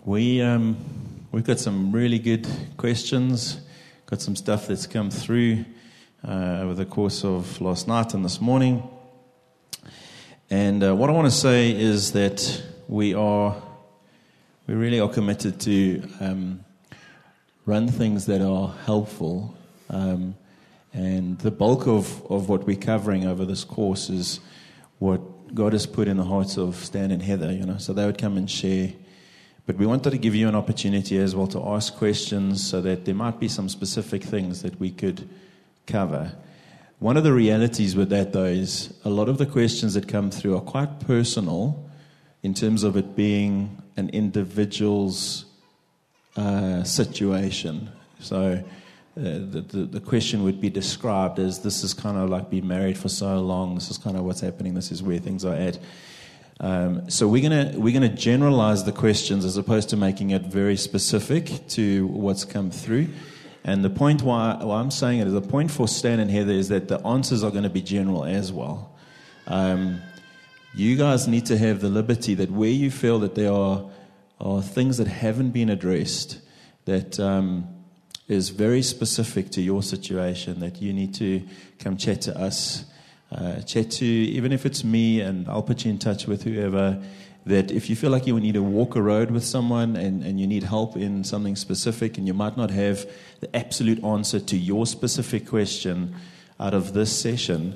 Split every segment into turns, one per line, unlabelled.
We've got some really good questions, got some stuff that's come through over the course of last night and this morning. And what I want to say is that we really are committed to run things that are helpful. And the bulk of what we're covering over this course is what God has put in the hearts of Stan and Heather, so they would come and share. But we wanted to give you an opportunity as well to ask questions so that there might be some specific things that we could cover. One of the realities with that, though, is a lot of the questions that come through are quite personal in terms of it being an individual's situation. So the question would be described as, this is kind of like being married for so long, this is kind of what's happening, this is where things are at. So we're gonna generalize the questions as opposed to making it very specific to what's come through. And the point why I'm saying it is, the point for Stan and Heather is that the answers are going to be general as well. You guys need to have the liberty that where you feel that there are things that haven't been addressed, that is very specific to your situation, that you need to come chat to us. Chat to, even if it's me, and I'll put you in touch with whoever, that if you feel like you need to walk a road with someone and you need help in something specific and you might not have the absolute answer to your specific question out of this session,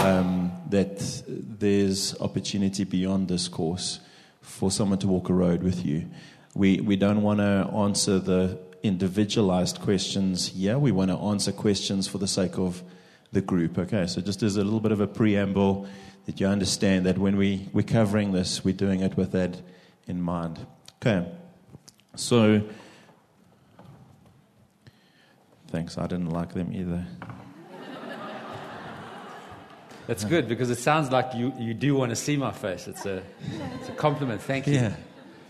that there's opportunity beyond this course for someone to walk a road with you. We don't want to answer the individualized questions here. We want to answer questions for the sake of the group. Okay, so just as a little bit of a preamble, that you understand that when we're covering this, we're doing it with that in mind. Okay, so thanks, I didn't like them either.
That's good, because it sounds like you do want to see my face. It's a compliment, thank you.
Yeah.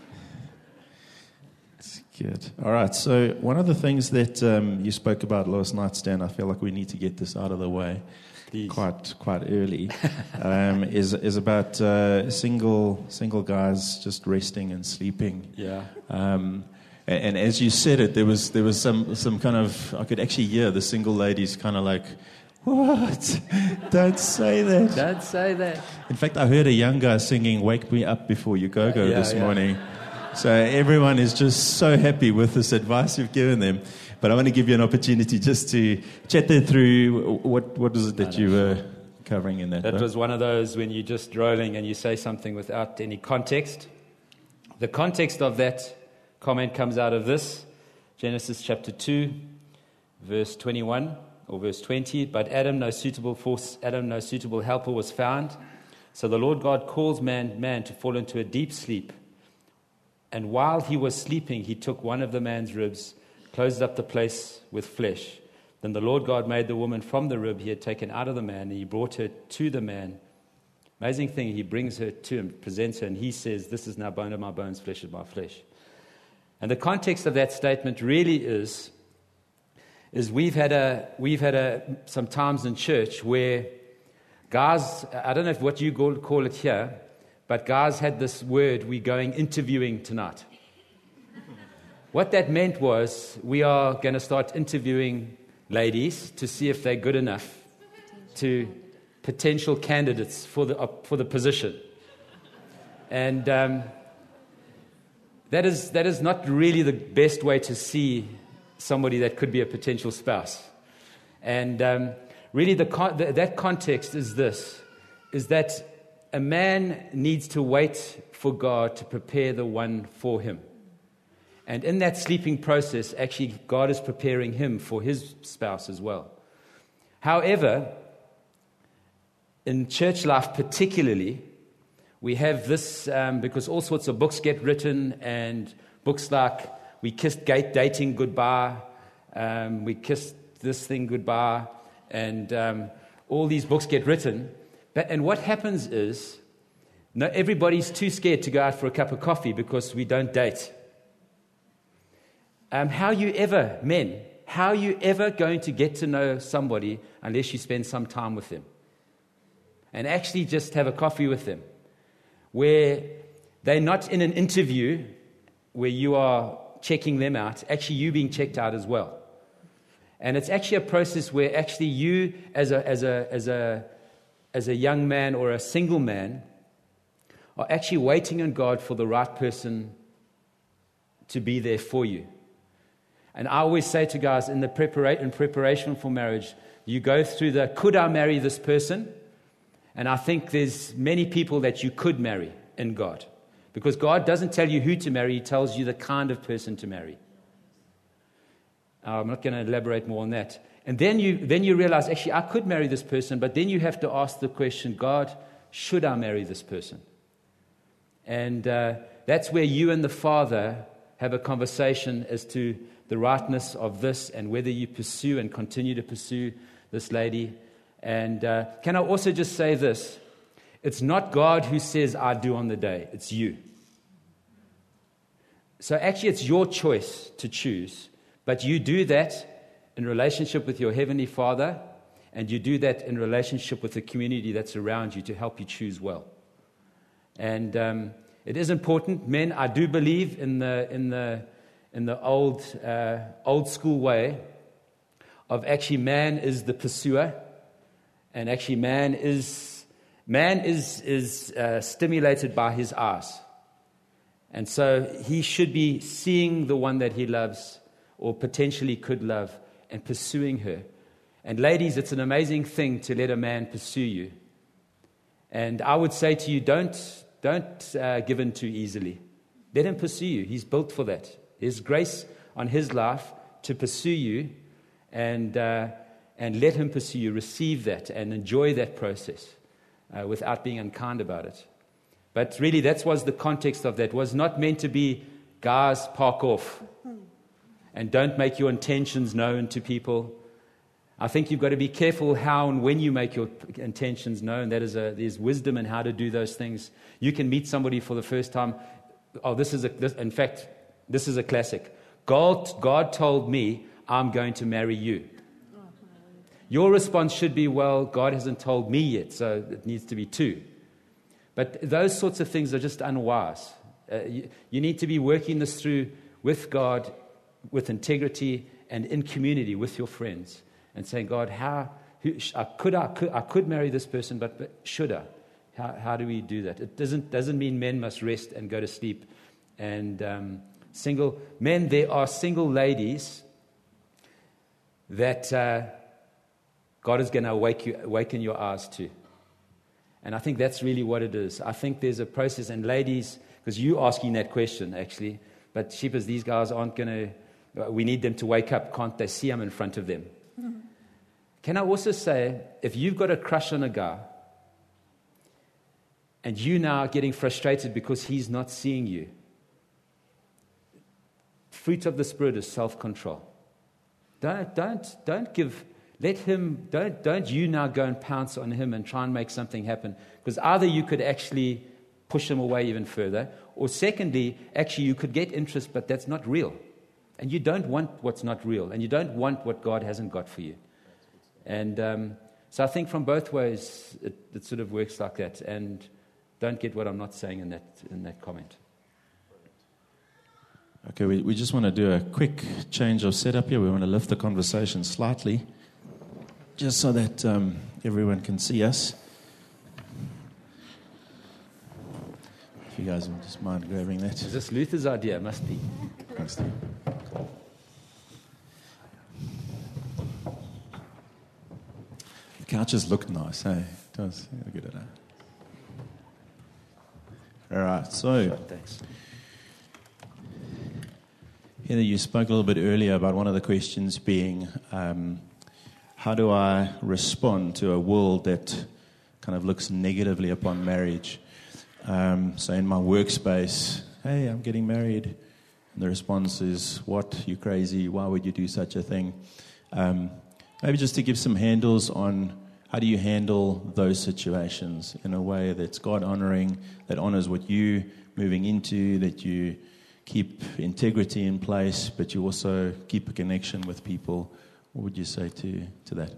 Good. All right, so one of the things that you spoke about last night, Stan, I feel like we need to get this out of the way quite early, is about single guys just resting and sleeping.
Yeah.
And as you said it, there was some kind of, I could actually hear the single ladies kind of like, what? Don't say that.
Don't say that.
In fact, I heard a young guy singing "Wake Me Up Before You Go Go" this morning. So everyone is just so happy with this advice you've given them. But I want to give you an opportunity just to chat them through what is it that you were covering in that.
That was one of those when you're just rolling and you say something without any context. The context of that comment comes out of this, Genesis chapter 2, verse 21 or verse 20. But no suitable helper was found. So the Lord God calls man to fall into a deep sleep. And while he was sleeping, he took one of the man's ribs, closed up the place with flesh. Then the Lord God made the woman from the rib he had taken out of the man, and he brought her to the man. Amazing thing, he brings her to him, presents her, and he says, "This is now bone of my bones, flesh of my flesh." And the context of that statement really is we've had some times in church where guys, I don't know what you call it here, but guys had this word, "we're going interviewing tonight." What that meant was, we are going to start interviewing ladies to see if they're good enough to potential candidates for the position. And that is not really the best way to see somebody that could be a potential spouse. And really that context is that a man needs to wait for God to prepare the one for him. And in that sleeping process, actually, God is preparing him for his spouse as well. However, in church life particularly, we have this, because all sorts of books get written, and books like We Kissed Dating Goodbye, We Kissed This Thing Goodbye, and all these books get written. And what happens is, everybody's too scared to go out for a cup of coffee because we don't date. How are you ever going to get to know somebody unless you spend some time with them? And actually just have a coffee with them, where they're not in an interview where you are checking them out, actually you being checked out as well. And it's actually a process where actually you, as a young man or a single man, are actually waiting on God for the right person to be there for you. And I always say to guys, in preparation for marriage, you go through the, could I marry this person? And I think there's many people that you could marry in God. Because God doesn't tell you who to marry, He tells you the kind of person to marry. I'm not going to elaborate more on that. And then you realize, actually, I could marry this person, but then you have to ask the question, God, should I marry this person? And that's where you and the Father have a conversation as to the rightness of this and whether you pursue and continue to pursue this lady. And can I also just say this? It's not God who says, I do on the day. It's you. So actually, it's your choice to choose. But you do that in relationship with your Heavenly Father, and you do that in relationship with the community that's around you to help you choose well. And it is important. Men, I do believe in the old school way of actually man is the pursuer, and actually man is stimulated by his eyes. And so he should be seeing the one that he loves or potentially could love and pursuing her. And ladies, it's an amazing thing to let a man pursue you. And I would say to you, don't give in too easily. Let him pursue you. He's built for that. There's grace on his life to pursue you, and let him pursue you. Receive that and enjoy that process without being unkind about it. But really, that was the context of that. It was not meant to be, guys, park off and don't make your intentions known to people. I think you've got to be careful how and when you make your intentions known. There's wisdom in how to do those things. You can meet somebody for the first time. Oh, this is a classic. God told me I'm going to marry you. Your response should be, well, God hasn't told me yet, so it needs to be two. But those sorts of things are just unwise. You need to be working this through with God, with integrity, and in community with your friends, and saying, God, I could marry this person, but should I? How do we do that? It doesn't mean men must rest and go to sleep. And single men, there are single ladies that God is going to awaken your eyes to. And I think that's really what it is. I think there's a process, and ladies, because you're asking that question actually, but sheepers, these guys aren't going to, we need them to wake up. Can't they see I'm in front of them? Mm-hmm. Can I also say, if you've got a crush on a guy, and you now are getting frustrated because he's not seeing you, fruit of the Spirit is self-control. Don't you now go and pounce on him and try and make something happen. Because either you could actually push him away even further, or secondly, actually you could get interest, but that's not real. And you don't want what's not real, and you don't want what God hasn't got for you. And so I think from both ways, it sort of works like that. And don't get what I'm not saying in that comment.
Okay, we just want to do a quick change of setup here. We want to lift the conversation slightly, just so that everyone can see us. If you guys would just mind grabbing that.
Is this Luther's idea? Must be.
Thanks, Steve. The couches look nice, hey? It does. Look at it, eh? All right, so
Thanks.
Heather, you spoke a little bit earlier about one of the questions being, how do I respond to a world that kind of looks negatively upon marriage? So in my workspace, hey, I'm getting married. And the response is, what? You crazy? Why would you do such a thing? Maybe just to give some handles on how do you handle those situations in a way that's God-honoring, that honors what you're moving into, that you keep integrity in place, but you also keep a connection with people. What would you say to that?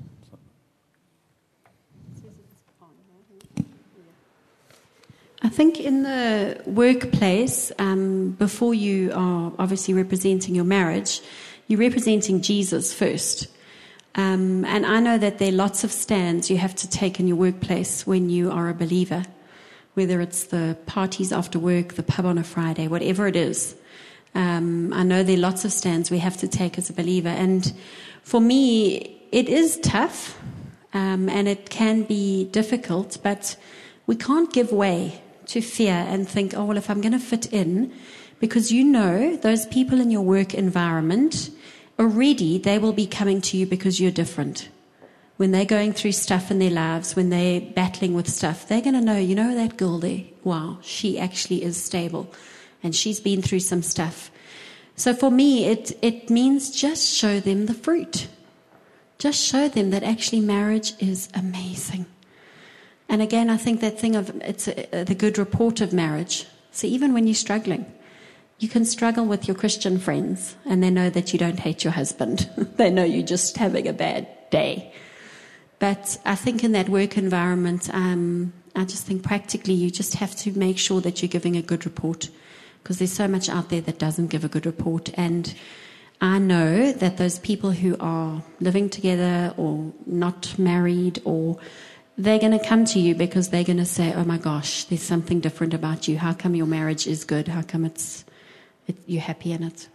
I think think in the workplace, before you are obviously representing your marriage, you're representing Jesus first. And I know that there are lots of stands you have to take in your workplace when you are a believer, whether it's the parties after work, the pub on a Friday, whatever it is. I know there are lots of stands we have to take as a believer. And for me, it is tough, and it can be difficult, but we can't give way to fear and think, oh, well, if I'm going to fit in, because you know those people in your work environment, already they will be coming to you because you're different. When they're going through stuff in their lives, when they're battling with stuff, they're going to know, you know, that girl there, wow, she actually is stable and she's been through some stuff. So for me, it means just show them the fruit. Just show them that actually marriage is amazing. And again, I think that thing of the good report of marriage. So even when you're struggling, you can struggle with your Christian friends and they know that you don't hate your husband. They know you're just having a bad day. But I think in that work environment, I just think practically you just have to make sure that you're giving a good report, because there's so much out there that doesn't give a good report. And I know that those people who are living together or not married, or they're going to come to you because they're going to say, oh my gosh, there's something different about you. How come your marriage is good? How come you're happy in it?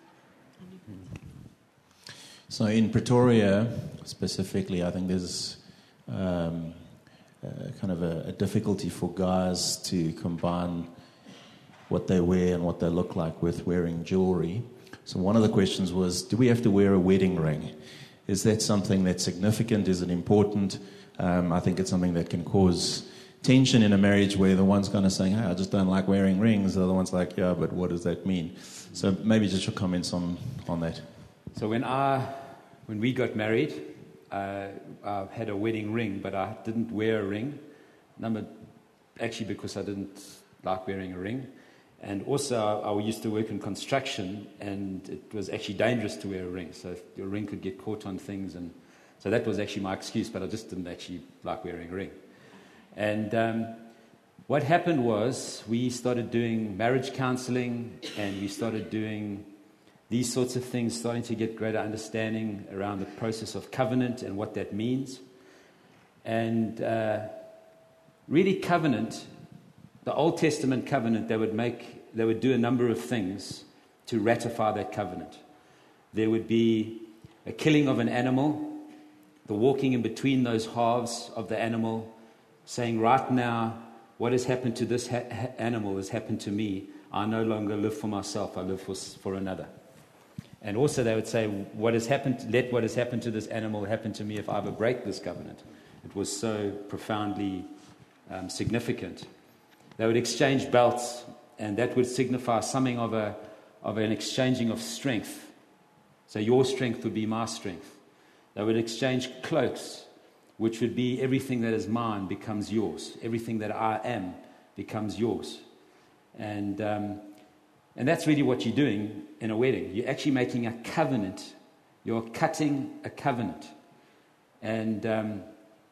So in Pretoria, specifically, I think there's kind of a difficulty for guys to combine what they wear and what they look like with wearing jewelry. So one of the questions was, do we have to wear a wedding ring? Is that something that's significant? Is it important? I think it's something that can cause tension in a marriage where the one's kind of saying, hey, I just don't like wearing rings. The other one's like, yeah, but what does that mean? So maybe just your comments on that.
So when we got married, I had a wedding ring, but I didn't wear a ring. Actually, because I didn't like wearing a ring. And also, I used to work in construction, and it was actually dangerous to wear a ring. So your ring could get caught on things. And so that was actually my excuse, but I just didn't actually like wearing a ring. And what happened was we started doing marriage counseling, and we started doing these sorts of things, starting to get greater understanding around the process of covenant and what that means. And really covenant, the Old Testament covenant, they would do a number of things to ratify that covenant. There would be a killing of an animal, the walking in between those halves of the animal, saying, right now, what has happened to this animal has happened to me. I no longer live for myself, I live for another. And also they would say, let what has happened to this animal happen to me if I ever break this covenant. It was so profoundly significant. They would exchange belts, and that would signify something of an exchanging of strength. So your strength would be my strength. They would exchange cloaks, which would be everything that is mine becomes yours. Everything that I am becomes yours. And that's really what you're doing in a wedding. You're actually making a covenant. You're cutting a covenant. And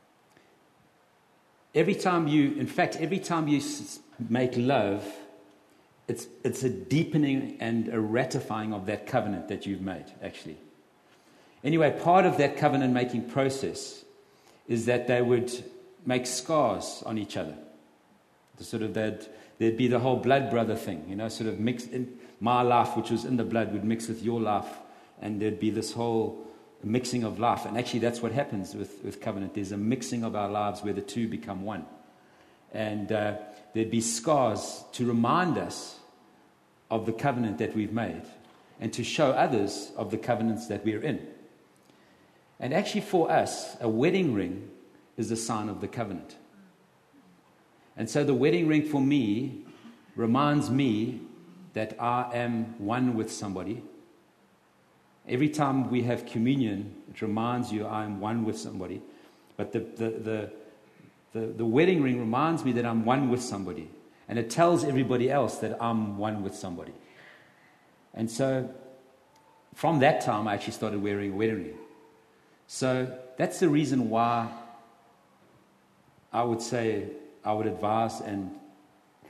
every time you make love, it's a deepening and a ratifying of that covenant that you've made, actually. Anyway, part of that covenant-making process is that they would make scars on each other. There'd be the whole blood brother thing, sort of mixed in. My life, which was in the blood, would mix with your life, and there'd be this whole mixing of life. And actually, that's what happens with covenant. There's a mixing of our lives where the two become one. And there'd be scars to remind us of the covenant that we've made and to show others of the covenants that we're in. And actually, for us, a wedding ring is a sign of the covenant. And so the wedding ring for me reminds me that I am one with somebody. Every time we have communion, it reminds you I am one with somebody. But the wedding ring reminds me that I'm one with somebody. And it tells everybody else that I'm one with somebody. And so from that time, I actually started wearing a wedding ring. So that's the reason why I would say I would advise and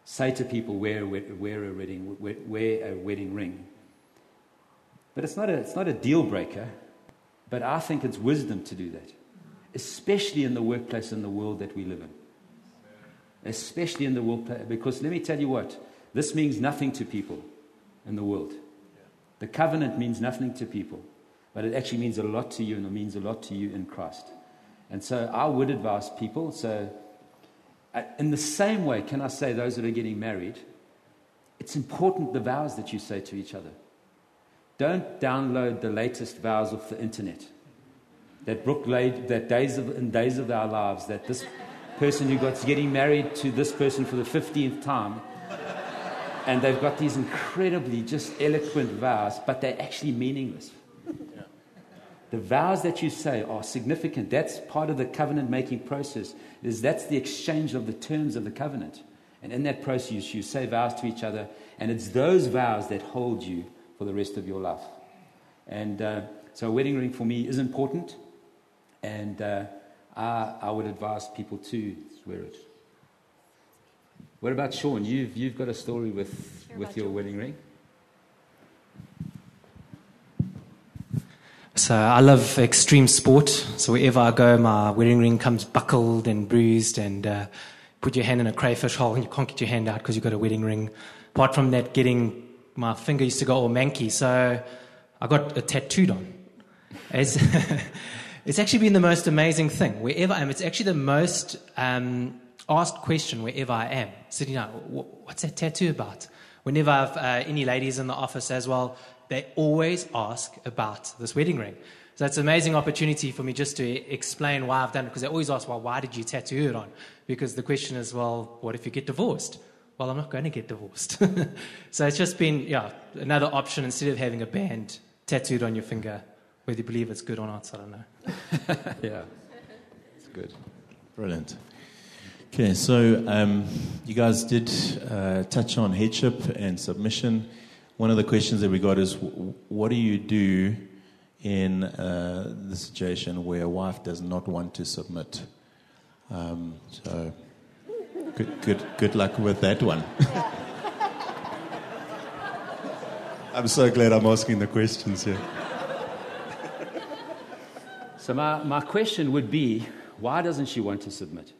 say to people, wear a wedding ring. But it's not a deal breaker, but I think it's wisdom to do that, especially in the workplace and the world that we live in. Especially in the world, because let me tell you what, this means nothing to people in the world. The covenant means nothing to people, but it actually means a lot to you, and it means a lot to you in Christ. And so I would advise people, in the same way, can I say those that are getting married, it's important the vows that you say to each other. Don't download the latest vows off the internet. That Brooke laid that in days of our lives, that this person who got getting married to this person for the 15th time, and they've got these incredibly just eloquent vows, but they're actually meaningless. The vows that you say are significant. That's part of the covenant-making process. That's the exchange of the terms of the covenant. And in that process, you say vows to each other, and it's those vows that hold you for the rest of your life. And so a wedding ring for me is important, and I would advise people to wear it. What about Sean? You've got a story with your wedding ring?
So I love extreme sport. So wherever I go, my wedding ring comes buckled and bruised, and put your hand in a crayfish hole and you can't get your hand out because you've got a wedding ring. Apart from that, my finger used to go all manky, so I got it tattooed on. It's actually been the most amazing thing. Wherever I am, it's actually the most asked question wherever I am. Sitting down, what's that tattoo about? Whenever I have any ladies in the office as well, they always ask about this wedding ring. So it's an amazing opportunity for me just to explain why I've done it, because they always ask, well, why did you tattoo it on? Because the question is, well, what if you get divorced? Well, I'm not going to get divorced. So it's just been, another option instead of having a band tattooed on your finger. Whether you believe it's good or not, I don't know.
Yeah, it's good.
Brilliant. Okay, so you guys did touch on headship and submission. One of the questions that we got is, what do you do in the situation where a wife does not want to submit? So good luck with that one. I'm so glad I'm asking the questions here.
So my question would be, why doesn't she want to submit?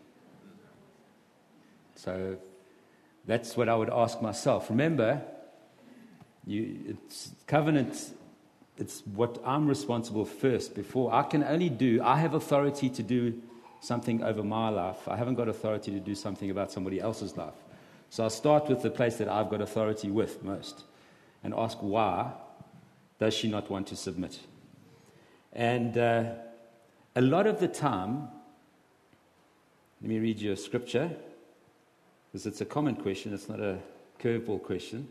So that's what I would ask myself. Remember, it's covenant, it's what I'm responsible first. Before I have authority to do something over my life. I haven't got authority to do something about somebody else's life. So I'll start with the place that I've got authority with most and ask, why does she not want to submit? And a lot of the time, let me read you a scripture, because it's a common question, it's not a curveball question.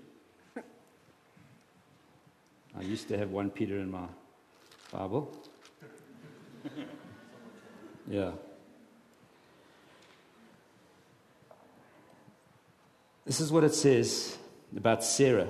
I used to have 1 Peter in my Bible. Yeah. This is what it says about Sarah.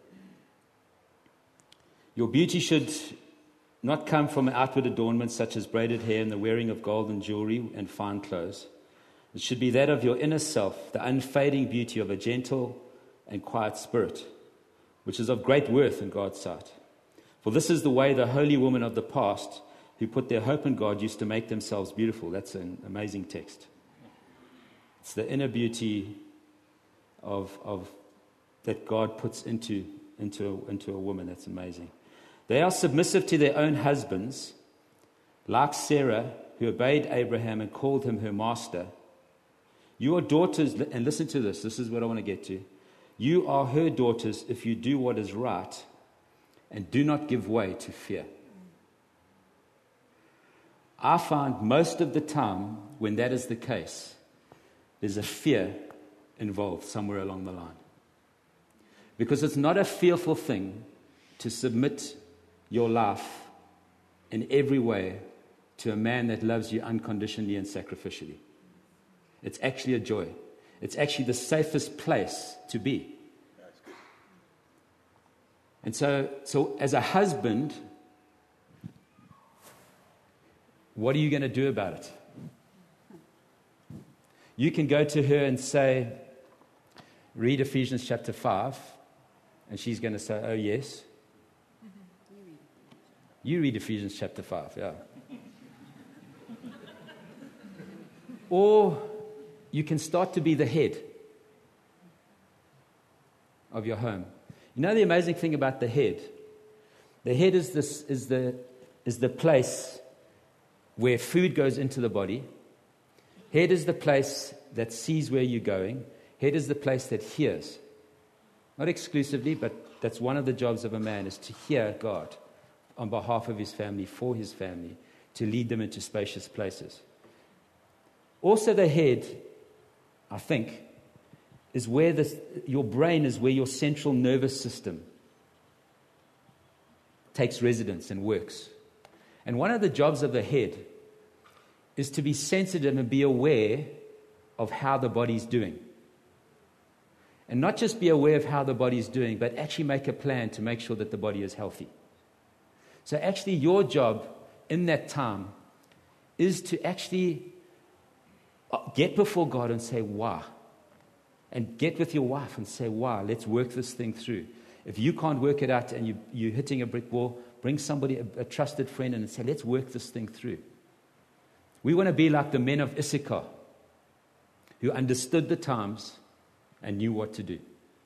Your beauty should not come from outward adornments such as braided hair and the wearing of gold and jewelry and fine clothes. It should be that of your inner self, the unfading beauty of a gentle and quiet spirit, which is of great worth in God's sight. For this is the way the holy women of the past who put their hope in God used to make themselves beautiful. That's an amazing text. It's the inner beauty of that God puts into a woman. That's amazing. They are submissive to their own husbands, like Sarah, who obeyed Abraham and called him her master. You are daughters, and listen to this. This is what I want to get to. You are her daughters if you do what is right and do not give way to fear. I find most of the time when that is the case, there's a fear involved somewhere along the line. Because it's not a fearful thing to submit your life in every way to a man that loves you unconditionally and sacrificially. It's actually a joy. It's actually the safest place to be. And so as a husband, what are you going to do about it? You can go to her and say, read Ephesians chapter 5, and she's going to say, oh, yes. You read Ephesians chapter 5, yeah. Or you can start to be the head of your home. You know the amazing thing about the head? The head is the place where food goes into the body. Head is the place that sees where you're going. Head is the place that hears. Not exclusively, but that's one of the jobs of a man, is to hear God on behalf of his family, for his family, to lead them into spacious places. Also the head, I think, is where your brain is where your central nervous system takes residence and works. And one of the jobs of the head is to be sensitive and be aware of how the body's doing. And not just be aware of how the body's doing, but actually make a plan to make sure that the body is healthy. So actually your job in that time is to actually get before God and say, why? And get with your wife and say, why? Let's work this thing through. If you can't work it out and you're hitting a brick wall, bring somebody, a trusted friend, and say, let's work this thing through. We want to be like the men of Issachar, who understood the times and knew what to do.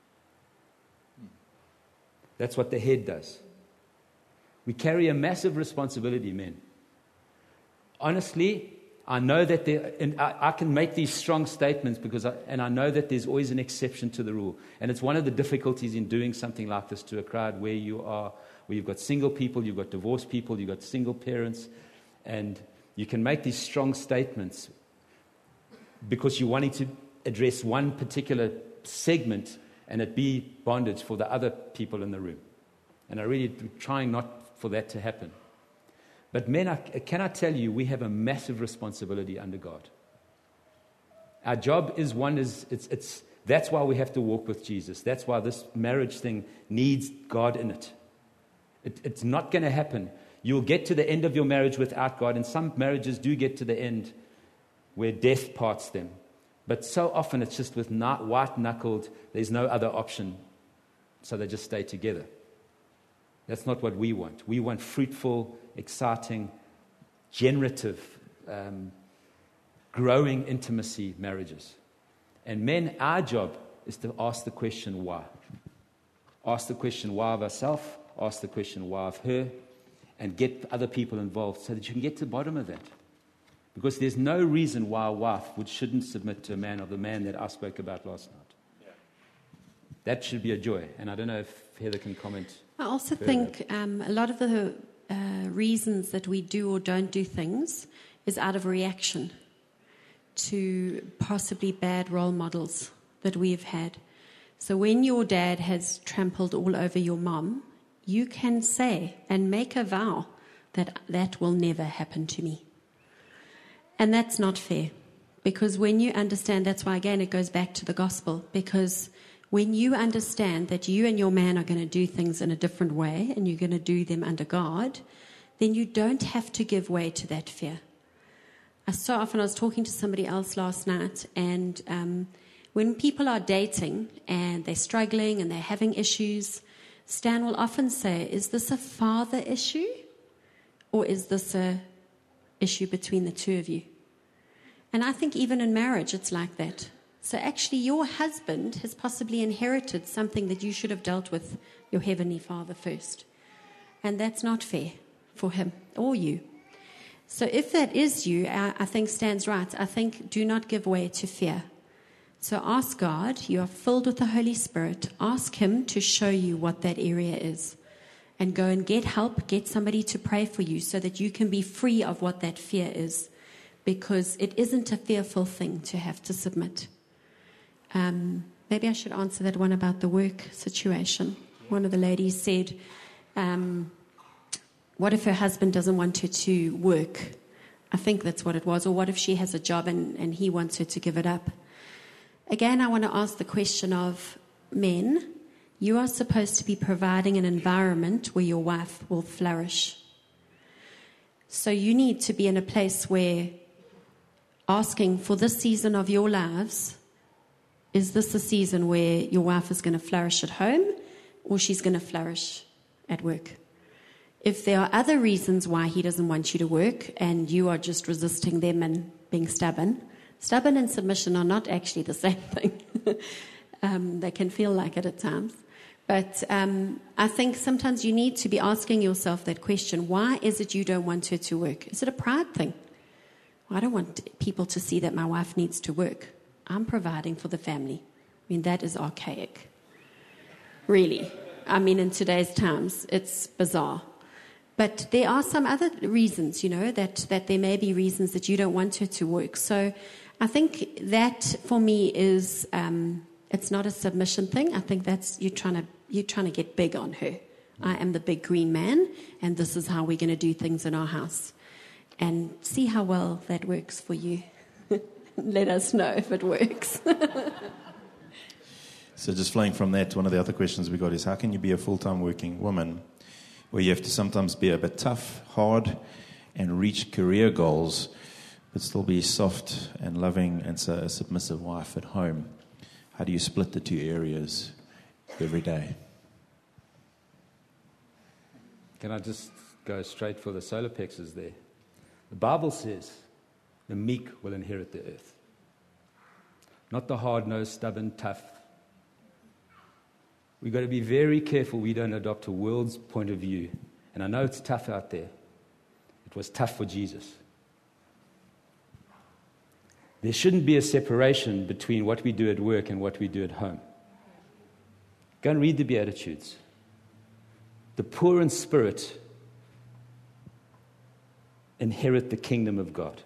That's what the head does. We carry a massive responsibility, men. Honestly, I know that I can make these strong statements and I know that there's always an exception to the rule. And it's one of the difficulties in doing something like this to a crowd where you've got single people, you've got divorced people, you've got single parents, and you can make these strong statements because you're wanting to address one particular segment and it be bondage for the other people in the room. And I really trying not for that to happen. But men, can I tell you, we have a massive responsibility under God. Our job is that's why we have to walk with Jesus. That's why this marriage thing needs God in it. It's not going to happen. You'll get to the end of your marriage without God, and some marriages do get to the end where death parts them. But so often it's just with white-knuckled, there's no other option, so they just stay together. That's not what we want. We want fruitful, exciting, generative, growing intimacy marriages. And men, our job is to ask the question, why? Ask the question, why of ourselves? Ask the question, why of her? And get other people involved so that you can get to the bottom of that. Because there's no reason why a wife shouldn't submit to a man, or the man that I spoke about last night. Yeah. That should be a joy. And I don't know if Heather can comment.
I also think a lot of the reasons that we do or don't do things is out of reaction to possibly bad role models that we've had. So when your dad has trampled all over your mom, you can say and make a vow that that will never happen to me. And that's not fair, because when you understand, that's why again it goes back to the gospel, because when you understand that you and your man are going to do things in a different way and you're going to do them under God, then you don't have to give way to that fear. So often I was talking to somebody else last night, and when people are dating and they're struggling and they're having issues, Stan will often say, is this a father issue or is this a issue between the two of you? And I think even in marriage it's like that. So actually your husband has possibly inherited something that you should have dealt with your Heavenly Father first. And that's not fair for him or you. So if that is you, I think Stan's right. I think do not give way to fear. So ask God, you are filled with the Holy Spirit, ask Him to show you what that area is. And go and get help, get somebody to pray for you so that you can be free of what that fear is. Because it isn't a fearful thing to have to submit. Maybe I should answer that one about the work situation. One of the ladies said, what if her husband doesn't want her to work? I think that's what it was. Or what if she has a job and he wants her to give it up? Again, I want to ask the question of men. You are supposed to be providing an environment where your wife will flourish. So you need to be in a place where asking for this season of your lives, Is this a season where your wife is going to flourish at home or she's going to flourish at work? If there are other reasons why he doesn't want you to work and you are just resisting them and being stubborn and submission are not actually the same thing. They can feel like it at times. But I think sometimes you need to be asking yourself that question, why is it you don't want her to work? Is it a pride thing? I don't want people to see that my wife needs to work. I'm providing for the family. I mean, that is archaic. Really. I mean, in today's times, it's bizarre. But there are some other reasons, that there may be reasons that you don't want her to work. So I think that, for me, is it's not a submission thing. I think that's you're trying to get big on her. I am the big green man, and this is how we're going to do things in our house. And see how well that works for you. Let us know if it works.
So just flowing from that, one of the other questions we got is, how can you be a full-time working woman where you have to sometimes be a bit tough, hard, and reach career goals, but still be soft and loving and so a submissive wife at home? How do you split the two areas every day?
Can I just go straight for the solar plexus there? The Bible says the meek will inherit the earth. Not the hard-nosed, stubborn, tough. We've got to be very careful we don't adopt a world's point of view. And I know it's tough out there. It was tough for Jesus. There shouldn't be a separation between what we do at work and what we do at home. Go and read the Beatitudes. The poor in spirit inherit the kingdom of God.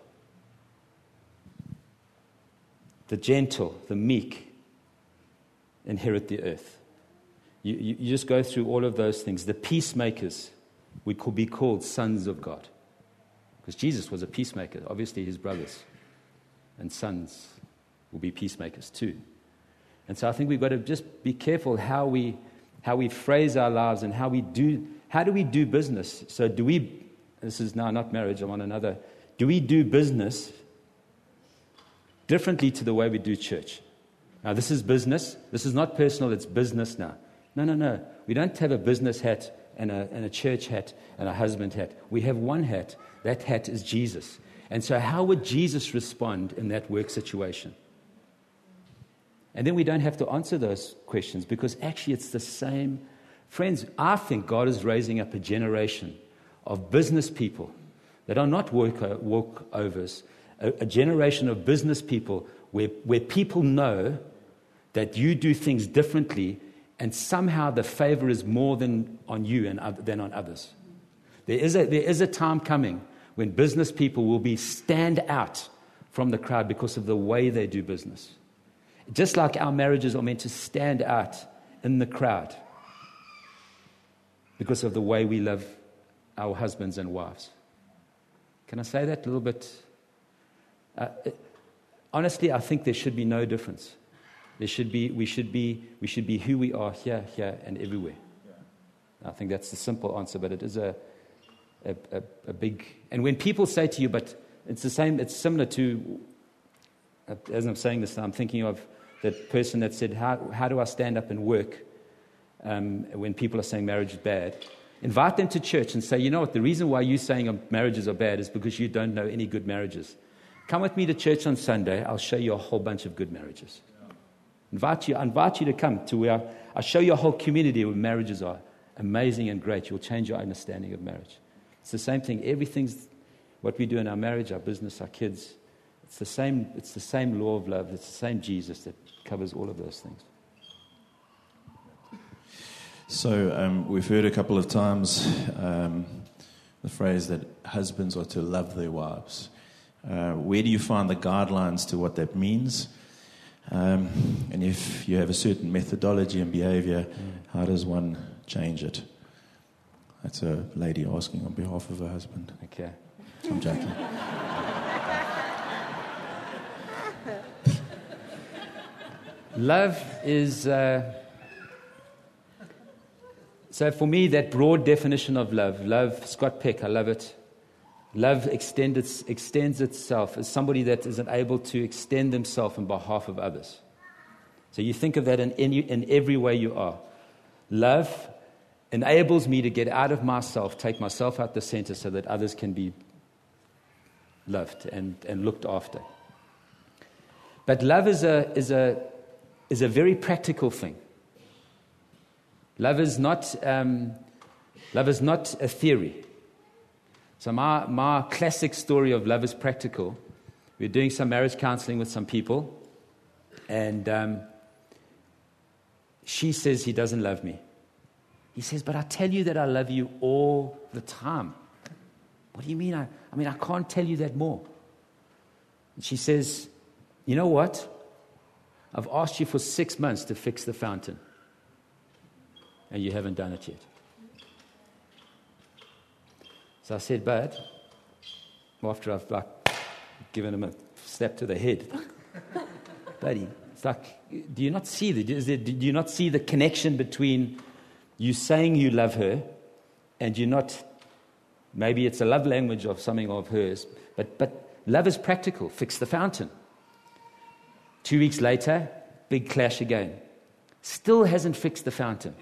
The gentle, the meek, inherit the earth. You just go through all of those things. The peacemakers would be called sons of God. Because Jesus was a peacemaker. Obviously, his brothers and sons will be peacemakers too. And so I think we've got to just be careful how we phrase our lives and how do we do business. So this is now not marriage, I'm on another. Do we do business differently to the way we do church? Now, this is business. This is not personal, it's business now. No. We don't have a business hat and a church hat and a husband hat. We have one hat. That hat is Jesus. And so how would Jesus respond in that work situation? And then we don't have to answer those questions because actually it's the same. Friends, I think God is raising up a generation of business people that are not walkovers, a generation of business people where people know that you do things differently and somehow the favor is more than on you than on others. There is a time coming when business people will stand out from the crowd because of the way they do business. Just like our marriages are meant to stand out in the crowd because of the way we love our husbands and wives. Can I say that a little bit? Honestly, I think there should be no difference. We should be who we are here, and everywhere. I think that's the simple answer, but it is a big. And when people say to you, but it's the same. It's similar to. As I'm saying this, I'm thinking of that person that said, "How do I stand up and work when people are saying marriage is bad?" Invite them to church and say, "You know what? The reason why you're saying marriages are bad is because you don't know any good marriages. Come with me to church on Sunday. I'll show you a whole bunch of good marriages." I invite you to come to where I'll show you a whole community where marriages are amazing and great. You'll change your understanding of marriage. It's the same thing. Everything's what we do in our marriage, our business, our kids. It's the same law of love. It's the same Jesus that covers all of those things.
So we've heard a couple of times the phrase that husbands are to love their wives. Where do you find the guidelines to what that means? And if you have a certain methodology and behavior, how does one change it? That's a lady asking on behalf of her husband.
Okay.
I'm joking.
Love is... So for me, that broad definition of love, Scott Peck, I love it. Love extends itself as somebody that isn't able to extend themselves on behalf of others. So you think of that in every way you are. Love enables me to get out of myself, take myself out the center so that others can be loved and looked after. But love is a very practical thing. Love is not a theory. So my classic story of love is practical. We're doing some marriage counseling with some people, and she says he doesn't love me. He says, but I tell you that I love you all the time. What do you mean? I can't tell you that more. And she says, you know what? I've asked you for 6 months to fix the fountain, and you haven't done it yet. So I said, but after I've given him a slap to the head, buddy, it's like, do you not see the connection between you saying you love her and you're not? Maybe it's a love language of something of hers, but love is practical. Fix the fountain. 2 weeks later, big clash again. Still hasn't fixed the fountain.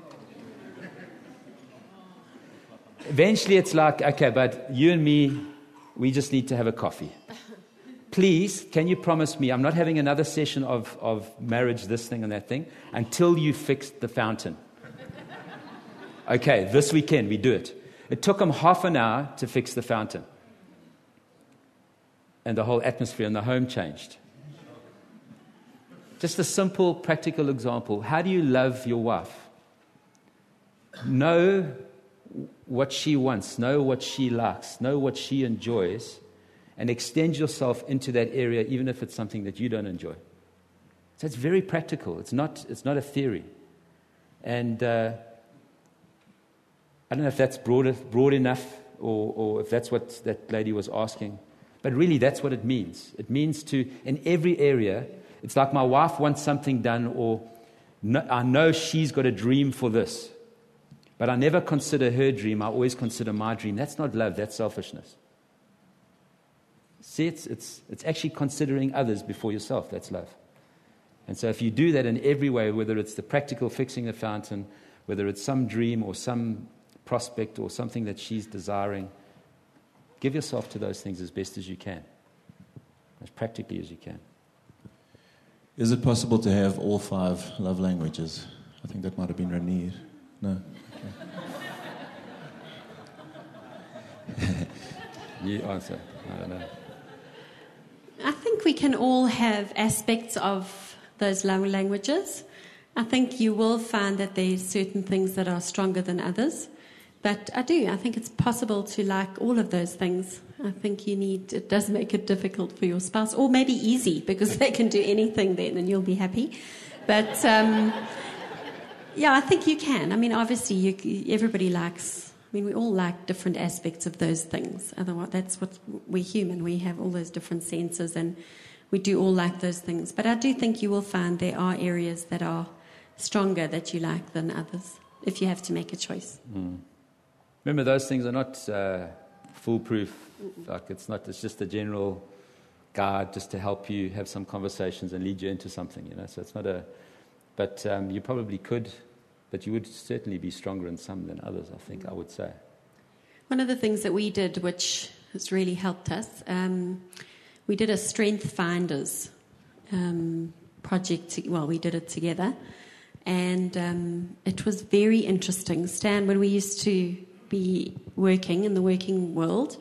Eventually it's like, okay, but you and me, we just need to have a coffee. Please, can you promise me I'm not having another session of marriage, this thing and that thing, until you fixed the fountain? Okay, this weekend we do it. It took him half an hour to fix the fountain. And the whole atmosphere in the home changed. Just a simple, practical example. How do you love your wife? Know what she wants, know what she likes, know what she enjoys, and extend yourself into that area, even if it's something that you don't enjoy. So it's very practical. It's not a theory. And I don't know if that's broad enough, or if that's what that lady was asking. But really, that's what it means. It means to, in every area, it's like my wife wants something done, or I know she's got a dream for this. But I never consider her dream. I always consider my dream. That's not love. That's selfishness. See, it's actually considering others before yourself. That's love. And so if you do that in every way, whether it's the practical fixing the fountain, whether it's some dream or some prospect or something that she's desiring, give yourself to those things as best as you can, as practically as you can.
Is it possible to have all 5 love languages? I think that might have been Ranier. No? Okay.
You answer. I don't know.
I think we can all have aspects of those love languages. I think you will find that there's certain things that are stronger than others. But I think it's possible to like all of those things. I think it does make it difficult for your spouse, or maybe easy, because they can do anything then and you'll be happy. But yeah, I think you can. I mean, obviously, everybody likes, we all like different aspects of those things. Otherwise, that's what we're human. We have all those different senses, and we do all like those things. But I do think you will find there are areas that are stronger that you like than others, if you have to make a choice.
Mm. Remember, those things are not foolproof. It's just a general guide just to help you have some conversations and lead you into something, So it's not but you probably could, but you would certainly be stronger in some than others, I would say.
One of the things that we did, which has really helped us, we did a Strength Finders project. Well, we did it together, and it was very interesting. Stan, when we used to be working in the working world,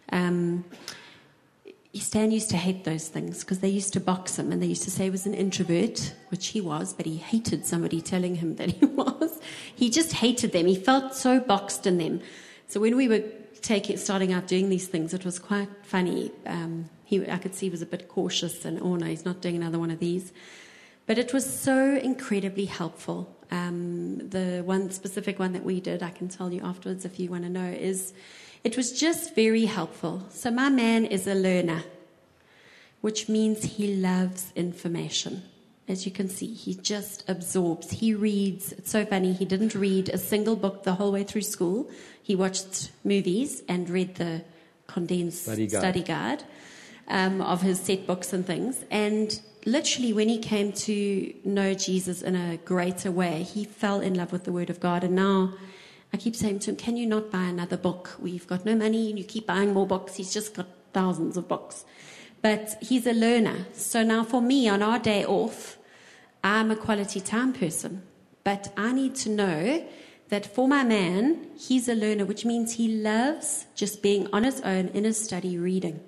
Stan used to hate those things because they used to box him, and they used to say he was an introvert, which he was, but he hated somebody telling him that he was. He just hated them. He felt so boxed in them. So when we were starting out doing these things, it was quite funny. I could see he was a bit cautious, and no, he's not doing another one of these. But it was so incredibly helpful. The one specific one that we did, I can tell you afterwards if you want to know, it was just very helpful. So my man is a learner, which means he loves information. As you can see, he just absorbs. He reads. It's so funny. He didn't read a single book the whole way through school. He watched movies and read the condensed study guide of his set books and things. And literally, when he came to know Jesus in a greater way, he fell in love with the Word of God. And now I keep saying to him, can you not buy another book? We've got no money, and you keep buying more books. He's just got thousands of books. But he's a learner. So now for me, on our day off, I'm a quality time person. But I need to know that for my man, he's a learner, which means he loves just being on his own in his study reading.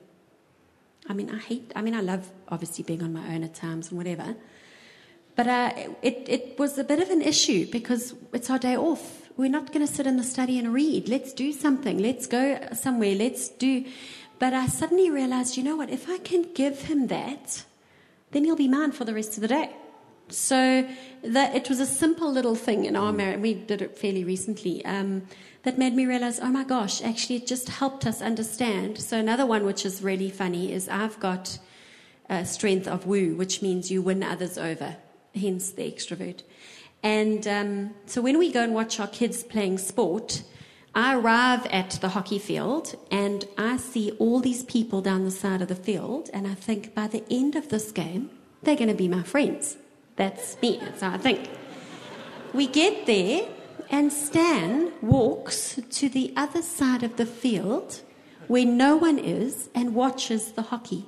I love obviously being on my own at times and whatever. But it was a bit of an issue because it's our day off. We're not going to sit in the study and read. Let's do something. Let's go somewhere. But I suddenly realized, you know what? If I can give him that, then he'll be mine for the rest of the day. So it was a simple little thing in our marriage. We did it fairly recently. That made me realize, oh my gosh, actually it just helped us understand. So another one which is really funny is I've got strength of woo, which means you win others over, hence the extrovert. And so when we go and watch our kids playing sport, I arrive at the hockey field and I see all these people down the side of the field, and I think by the end of this game, they're going to be my friends. That's me. That's how I think. We get there, and Stan walks to the other side of the field where no one is and watches the hockey.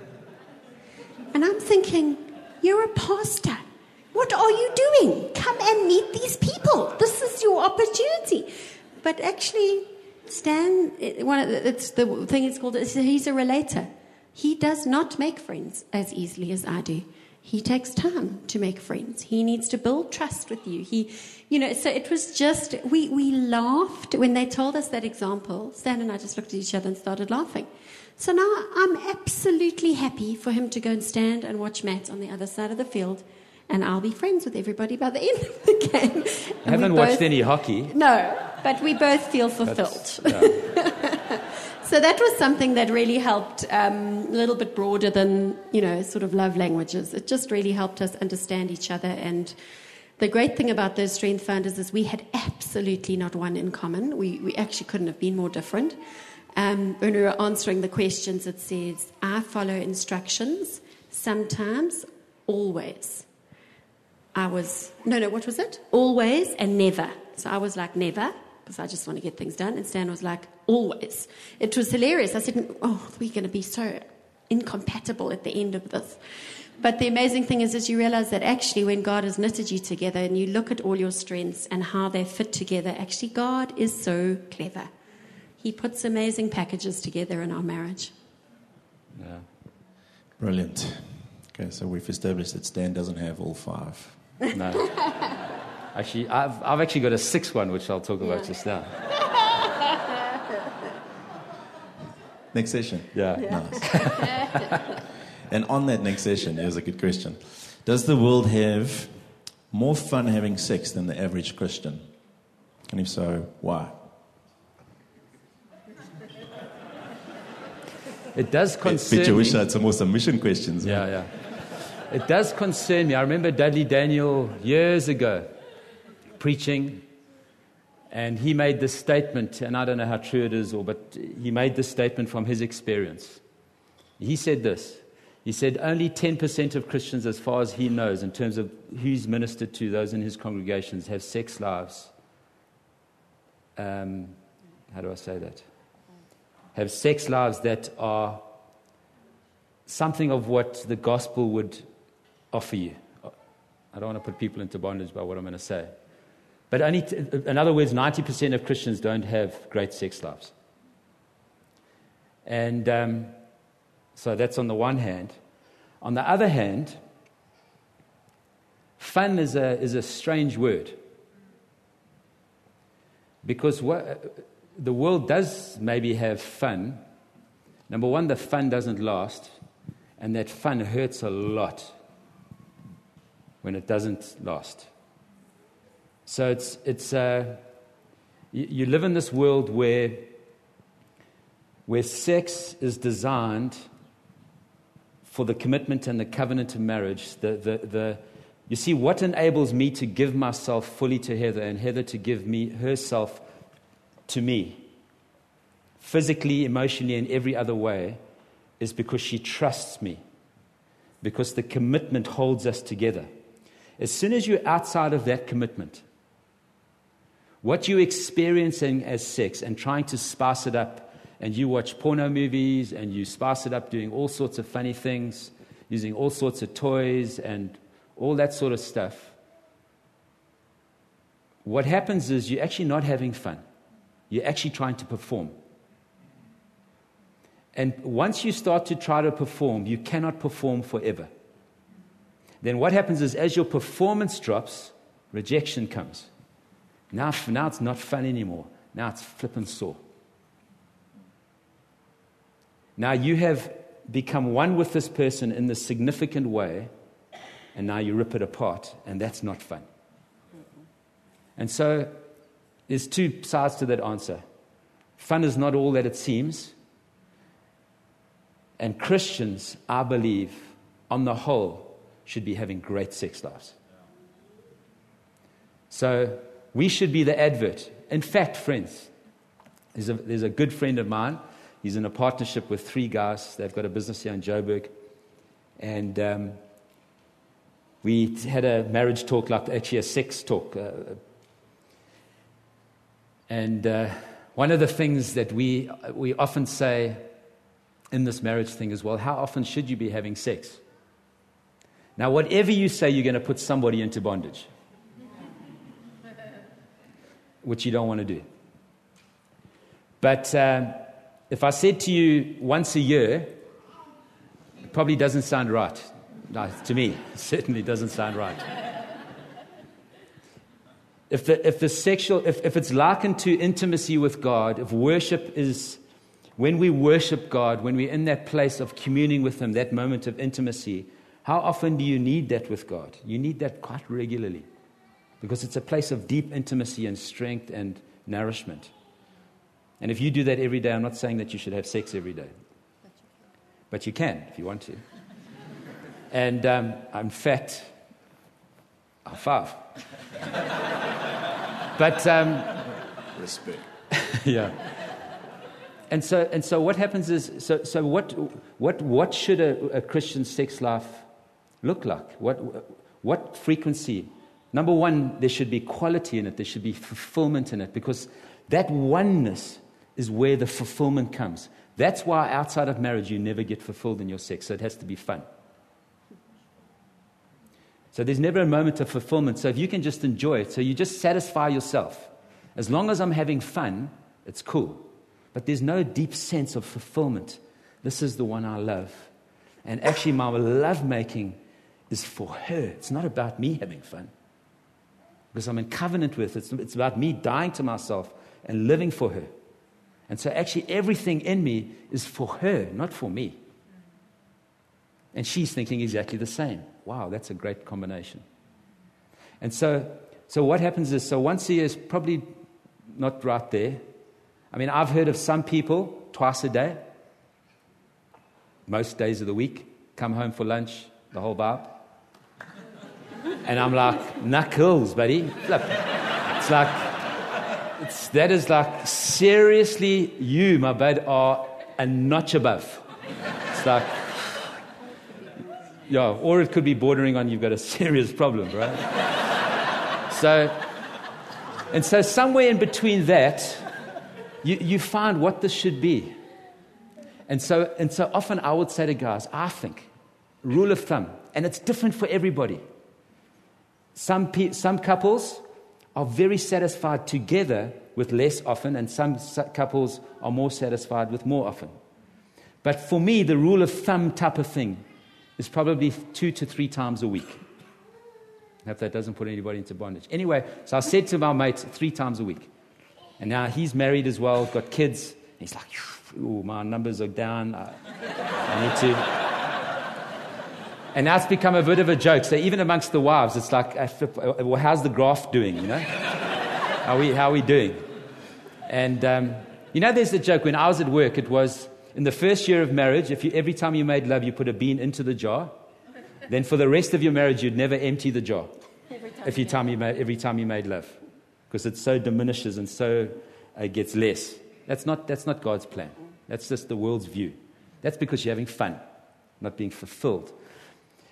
And I'm thinking, you're a pastor. What are you doing? Come and meet these people. This is your opportunity. But actually, Stan, it's the thing it's called, he's a relator. He does not make friends as easily as I do. He takes time to make friends. He needs to build trust with you. So it was just, we laughed when they told us that example. Stan and I just looked at each other and started laughing. So now I'm absolutely happy for him to go and stand and watch Matt on the other side of the field, and I'll be friends with everybody by the end of the game.
I haven't watched any hockey.
No, but we both feel fulfilled. Yeah. So that was something that really helped, a little bit broader than, sort of love languages. It just really helped us understand each other. And the great thing about those strength finders is we had absolutely not one in common. We actually couldn't have been more different. When we were answering the questions, it says, I follow instructions, sometimes, always. What was it? Always and never. So I was like, never, because I just want to get things done. And Stan was like, always. It was hilarious. I said, we're going to be so incompatible at the end of this. But the amazing thing is you realize that actually when God has knitted you together and you look at all your strengths and how they fit together, actually God is so clever. He puts amazing packages together in our marriage.
Yeah. Brilliant. Okay, so we've established that Stan doesn't have all five.
No. Actually, I've actually got a sixth one, which I'll talk about just now.
Next session.
Yeah.
Nice. And on that next session, here's a good question. Does the world have more fun having sex than the average Christian? And if so, why?
It does concern me.
I wish I had some more submission questions.
Yeah. It does concern me. I remember Dudley Daniel years ago preaching, and he made this statement, and I don't know how true it is, but he made this statement from his experience. He said this. He said only 10% of Christians, as far as he knows, in terms of who he's ministered to, those in his congregations, have sex lives. How do I say that? Have sex lives that are something of what the gospel would offer you. I don't want to put people into bondage by what I'm going to say. But in other words, 90% of Christians don't have great sex lives. And so that's on the one hand. On the other hand, fun is a strange word. Because the world does maybe have fun. Number one, the fun doesn't last, and that fun hurts a lot when it doesn't last. So you live in this world where sex is designed for the commitment and the covenant of marriage. You see, what enables me to give myself fully to Heather and Heather to give me herself to me, physically, emotionally, and every other way, is because she trusts me. because the commitment holds us together. As soon as you're outside of that commitment, what you're experiencing as sex and trying to spice it up, and you watch porno movies and you spice it up doing all sorts of funny things, using all sorts of toys and all that sort of stuff, what happens is you're actually not having fun. You're actually trying to perform. And once you start to try to perform, you cannot perform forever. Then what happens is as your performance drops, rejection comes. Now it's not fun anymore. Now it's flippin' sore. Now you have become one with this person in this significant way, and now you rip it apart, and that's not fun. And so there's two sides to that answer. Fun is not all that it seems. And Christians, I believe, on the whole, should be having great sex lives. So we should be the advert. In fact, friends, there's a good friend of mine. He's in a partnership with 3 guys. They've got a business here in Joburg. And we had a marriage talk, like actually a sex talk. And one of the things that we often say in this marriage thing is, well, how often should you be having sex? Now, whatever you say, you're going to put somebody into bondage, which you don't want to do. But if I said to you once a year, it probably doesn't sound right. No, to me, it certainly doesn't sound right. If it's likened to intimacy with God, if worship is, when we worship God, when we're in that place of communing with Him, that moment of intimacy, how often do you need that with God? You need that quite regularly, because it's a place of deep intimacy and strength and nourishment. And if you do that every day, I'm not saying that you should have sex every day, but you can if you want to. And in fact, high five. But
Respect.
yeah. And so what happens is, so what should a Christian sex life look like? What frequency? Number one, there should be quality in it. There should be fulfillment in it, because that oneness is where the fulfillment comes. That's why outside of marriage you never get fulfilled in your sex. So it has to be fun. So there's never a moment of fulfillment. So if you can just enjoy it, so you just satisfy yourself. As long as I'm having fun, it's cool. But there's no deep sense of fulfillment. This is the one I love. And actually my lovemaking is for her. It's not about me having fun, because I'm in covenant with her. It's about me dying to myself and living for her. And so actually everything in me is for her, not for me. And she's thinking exactly the same. Wow, that's a great combination. And so what happens is, so once a year is probably not right there. I mean, I've heard of some people twice a day, most days of the week, come home for lunch, the whole vibe. And I'm like, knuckles, buddy. Flip. It's like, that is like, seriously, you, my bud, are a notch above. It's like, yeah, or it could be bordering on you've got a serious problem, right? So somewhere in between that, you find what this should be. And so often I would say to guys, I think, rule of thumb, and it's different for everybody. Some couples are very satisfied together with less often, and some couples are more satisfied with more often. But for me, the rule of thumb type of thing is probably 2 to 3 times a week. I hope that doesn't put anybody into bondage. Anyway, so I said to my mate 3 times a week. And now he's married as well, got kids. He's like, ooh, my numbers are down. I need to. And now it's become a bit of a joke. So even amongst the wives, it's like, well, how's the graph doing, you know? How are we doing? And, there's the joke. When I was at work, it was, in the first year of marriage, every time you made love, you put a bean into the jar. Then for the rest of your marriage, you'd never empty the jar. Every time you made love. Because it so diminishes and so gets less. That's not God's plan. That's just the world's view. That's because you're having fun, not being fulfilled.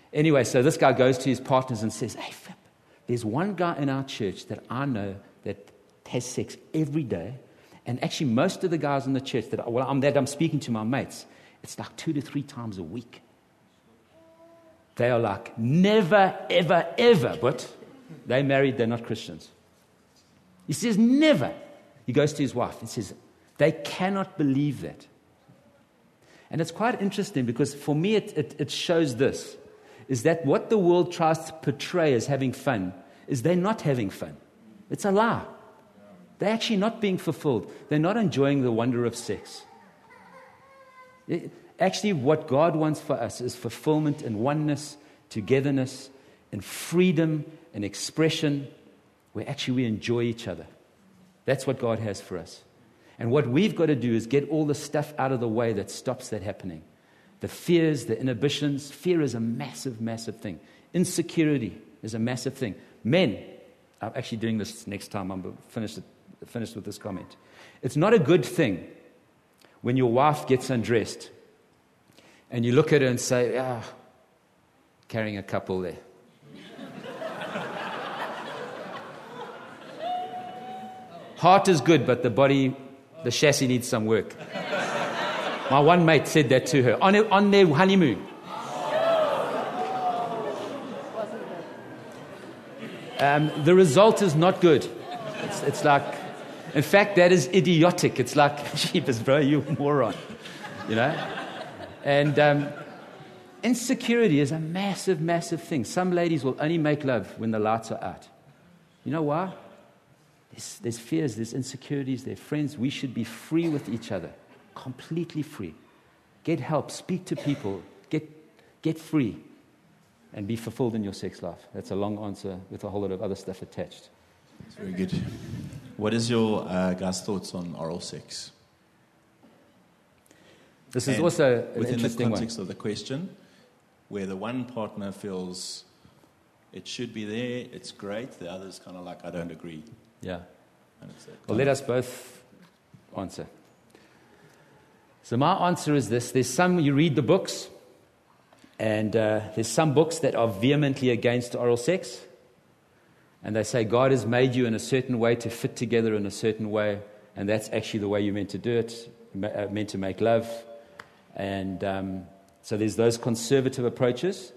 Anyway, so this guy goes to his partners and says, hey, Flip, there's one guy in our church that I know that has sex every day. And actually, most of the guys in the church that I'm speaking to, my mates, it's like 2 to 3 times a week. They are like, never, ever, ever. But they're married, they're not Christians. He says, never. He goes to his wife and says, they cannot believe that. And it's quite interesting because for me, it shows this, is that what the world tries to portray as having fun is they're not having fun. It's a lie. They're actually not being fulfilled. They're not enjoying the wonder of sex. Actually, what God wants for us is fulfillment and oneness, togetherness, and freedom and expression, where actually we enjoy each other. That's what God has for us. And what we've got to do is get all the stuff out of the way that stops that happening. The fears, the inhibitions. Fear is a massive, massive thing. Insecurity is a massive thing. Men, I'm actually doing this next time. I'm finished with this comment. It's not a good thing when your wife gets undressed and you look at her and say, carrying a couple there. Heart is good, but the body, the chassis needs some work. My one mate said that to her on their honeymoon. The result is not good. It's like, in fact, that is idiotic. It's like, jeepers, bro, you moron. You know? And insecurity is a massive, massive thing. Some ladies will only make love when the lights are out. You know why? There's fears, there's insecurities, there's friends. We should be free with each other, completely free. Get help, speak to people, get free, and be fulfilled in your sex life. That's a long answer with a whole lot of other stuff attached.
That's very good. What is your guys' thoughts on oral sex?
This is also an
within
interesting
the context
one.
of the question, where the one partner feels it should be there, it's great, the other's kind of like, I don't agree.
Yeah.
And it's
Well, let us both answer. So my answer is this. There's some, you read the books, and there's some books that are vehemently against oral sex. And they say God has made you in a certain way to fit together in a certain way, and that's actually the way you're meant to do it, meant to make love. And so there's those conservative approaches.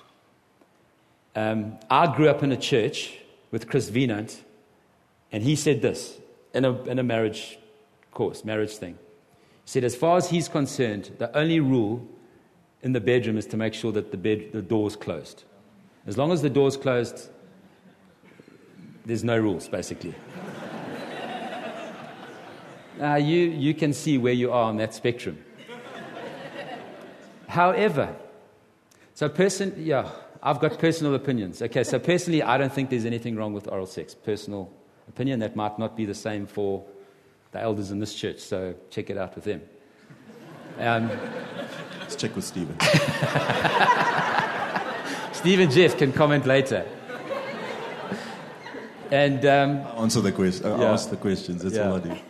I grew up in a church with Chris Wienand, and he said this in a marriage course, marriage thing. He said, as far as he's concerned, the only rule in the bedroom is to make sure that the door's closed. As long as the door's closed, there's no rules, basically. You can see where you are on that spectrum. However, I've got personal opinions. Okay, so personally, I don't think there's anything wrong with oral sex. Personal opinion. That might not be the same for the elders in this church, so check it out with them.
Let's check with Stephen.
Steve and Jeff can comment later. And
Answer the question. Ask the questions. That's all I do.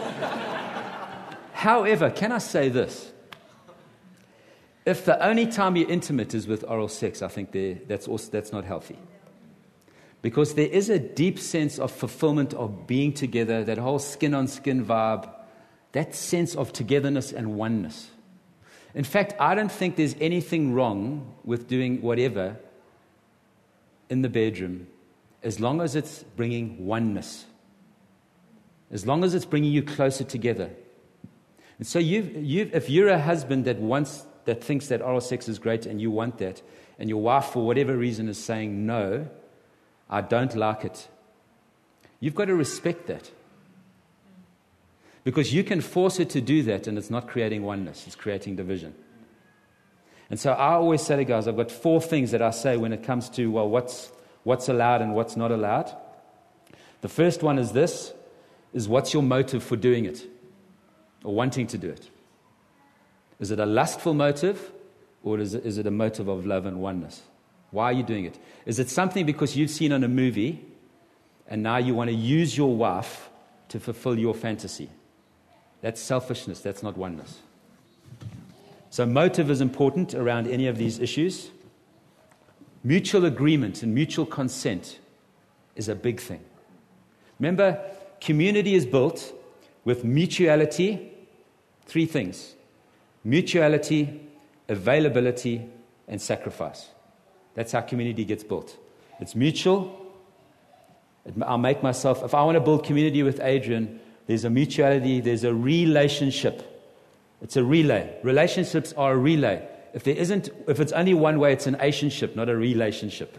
However, can I say this? If the only time you're intimate is with oral sex, I think that's not healthy. Because there is a deep sense of fulfillment of being together, that whole skin-on-skin vibe, that sense of togetherness and oneness. In fact, I don't think there's anything wrong with doing whatever in the bedroom, as long as it's bringing oneness, as long as it's bringing you closer together. And so if you're a husband that thinks that oral sex is great and you want that, and your wife, for whatever reason, is saying, no, I don't like it, you've got to respect that. Because you can force her to do that, and it's not creating oneness, it's creating division. And so I always say to guys, I've got 4 things that I say when it comes to, well, what's allowed and what's not allowed. The first one is this, is what's your motive for doing it, or wanting to do it? Is it a lustful motive, or is it a motive of love and oneness? Why are you doing it? Is it something because you've seen on a movie, and now you want to use your wife to fulfill your fantasy? That's selfishness, that's not oneness. So motive is important around any of these issues. Mutual agreement and mutual consent is a big thing. Remember, community is built with mutuality, 3 things: mutuality, availability, and sacrifice. That's how community gets built. It's mutual. I'll make myself, if I want to build community with Adrian, there's a mutuality, there's a relationship. It's a relay. Relationships are a relay. If it's only one way, it's an ationship, not a relationship.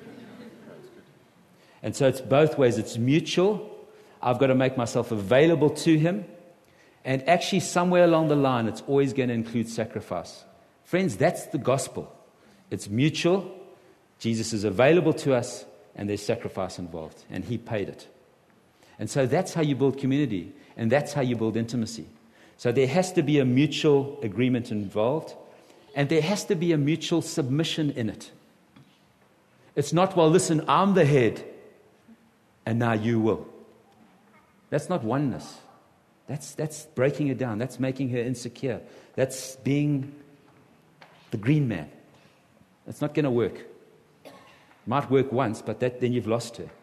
And so it's both ways. It's mutual. I've got to make myself available to him. And actually, somewhere along the line, it's always going to include sacrifice. Friends, that's the gospel. It's mutual. Jesus is available to us, and there's sacrifice involved. And he paid it. And so that's how you build community. And that's how you build intimacy. So there has to be a mutual agreement involved. And there has to be a mutual submission in it. It's not, well, listen, I'm the head, and now you will. That's not oneness. That's breaking it down. That's making her insecure. That's being the green man. That's not going to work. Might work once, but then you've lost her.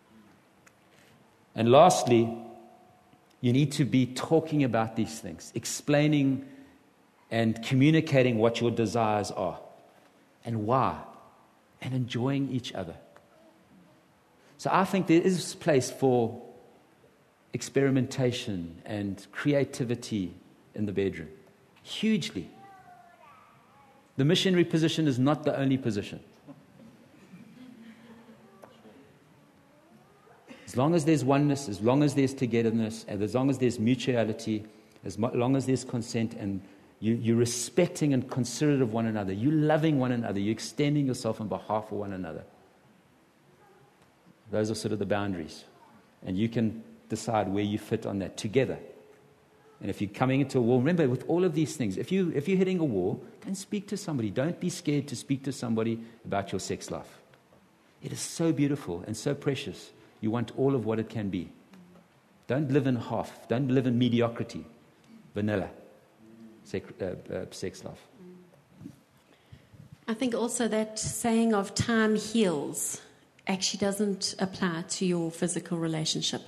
And lastly, you need to be talking about these things, explaining and communicating what your desires are and why, and enjoying each other. So I think there is place for experimentation and creativity in the bedroom. Hugely. The missionary position is not the only position. As long as there's oneness, as long as there's togetherness, and as long as there's mutuality, as long as there's consent, and you're respecting and considerate of one another, you're loving one another, you're extending yourself on behalf of one another. Those are sort of the boundaries. And you can decide where you fit on that together. And if you're coming into a wall, remember, with all of these things, if you're hitting a wall, go and speak to somebody. Don't be scared to speak to somebody about your sex life. It is so beautiful and so precious. You want all of what it can be. Don't live in half. Don't live in mediocrity. Vanilla. Sex life.
I think also that saying of time heals actually doesn't apply to your physical relationship.